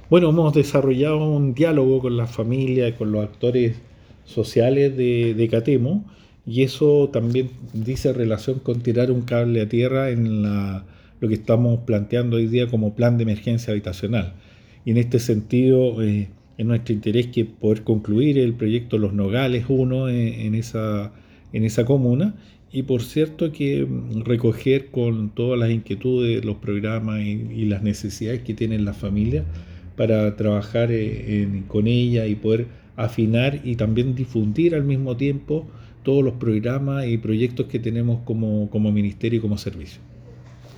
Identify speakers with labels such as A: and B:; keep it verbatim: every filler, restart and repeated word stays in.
A: Bueno, hemos desarrollado un diálogo con la familia y con los actores sociales de, de Catemo, y eso también dice relación con tirar un cable a tierra en la, lo que estamos planteando hoy día como plan de emergencia habitacional. Y en este sentido, eh, es nuestro interés que poder concluir el proyecto Los Nogales uno en, en esa, en esa comuna, y por cierto que mm, recoger con todas las inquietudes, los programas y, y las necesidades que tienen las familias para trabajar eh, en- con ella y poder afinar y también difundir al mismo tiempo todos los programas y proyectos que tenemos como, como ministerio y como servicio.